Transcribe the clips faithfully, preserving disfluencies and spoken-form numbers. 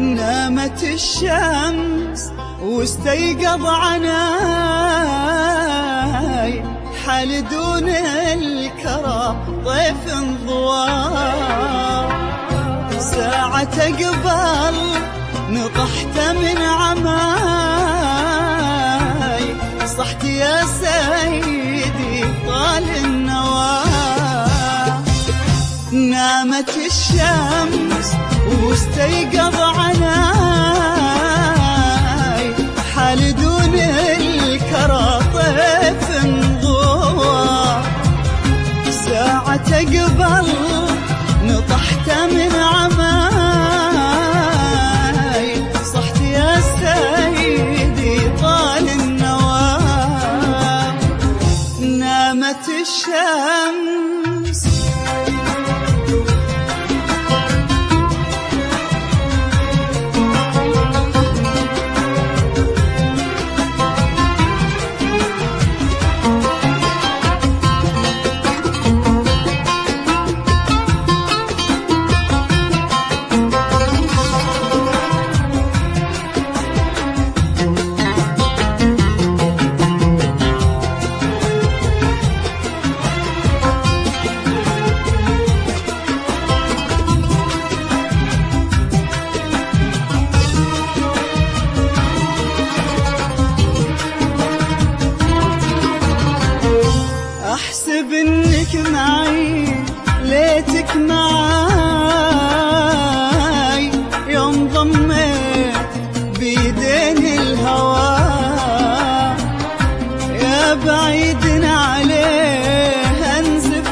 نامت الشمس واستيقظ عناي، حال دون الكرى ضيف انضوى. ساعة قبل نطحت من عماي، صحت يا سيدي طال النوى. نامت الشمس واستيقظ عناي، حال دون الكرى طيف انضوى. ساعة قبل نطحت من عماي، صحت يا سيدي طال النوى. نامت الشمس أحسب إنك معي ليتك معاي، يوم ضميت بيدين الهوى. يا بعيد عليه أنزف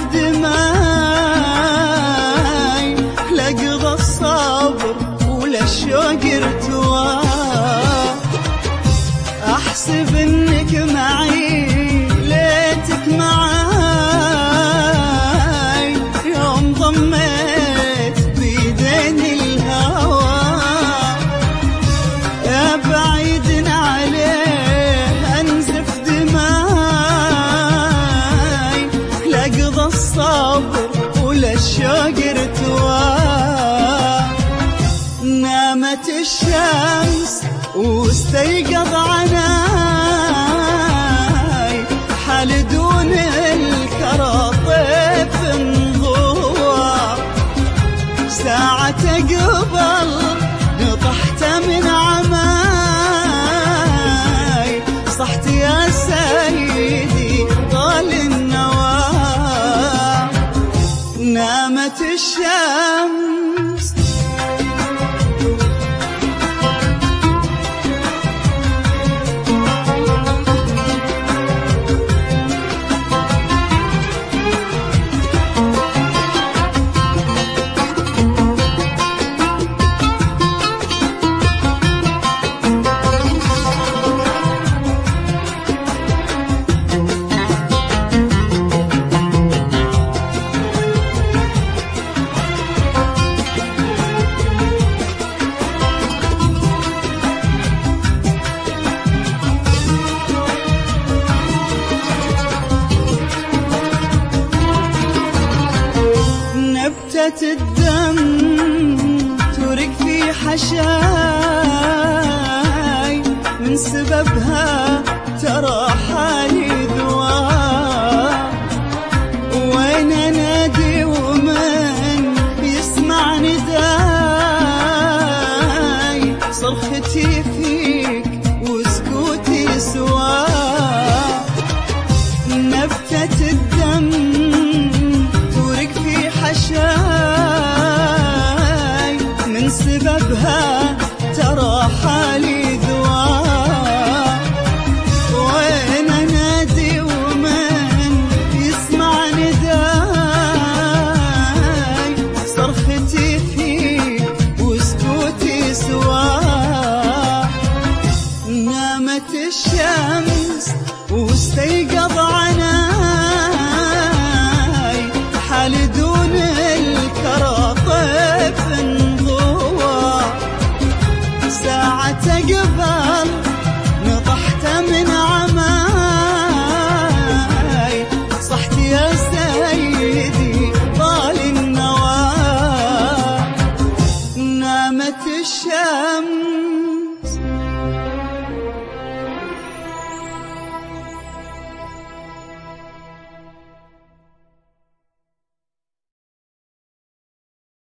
دماي، لقضى الصبر ولا الشوق ارتوى. أحسب إنك معي ليتك معاي، يوم ضميت بيدين الهوى. يا بعيد عليه أنزف دماي، لقضى الصبر ولا الشوق ارتوى. نامت الشمس واستيقظ عناي، حال دون الكرى طيف انضوى. ساعة قبل نطحت من عماي، صحت يا سيدي طال النوى. نامت الشمس نبتة الدم تورق في حشاي، من سببها ترى حالي دواء. وين انادي ومن يسمع نداي، صرختي فيك وسكوتي سوا. نبتة الدم تورق في حشاي، من سببها ترى حالي دواء. وين انادي ومن يسمع نداي، صرختي فيك وسكوتي سوا. الناس.